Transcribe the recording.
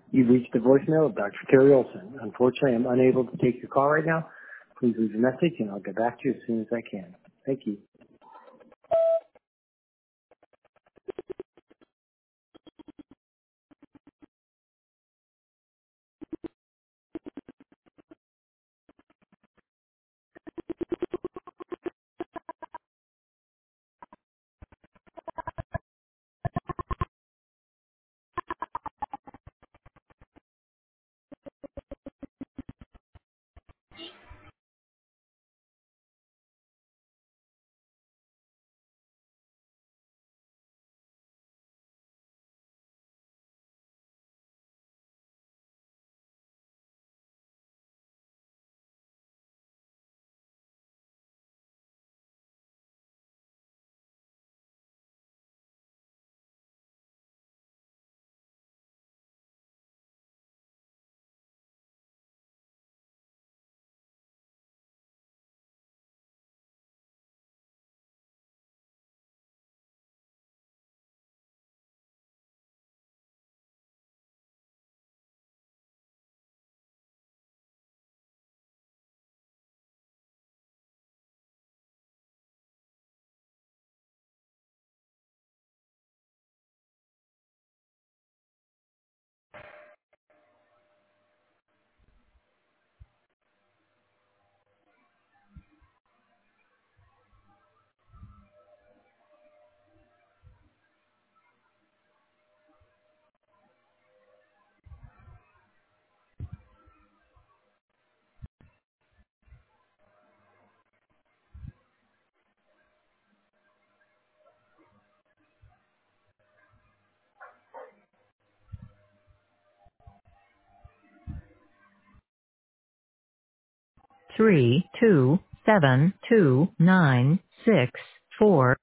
You've reached the voicemail of Dr. Terry Olson. Unfortunately, I'm unable to take your call right now. Please leave a message and I'll get back to you as soon as I can. Thank you. Three two 7 2 9 6 4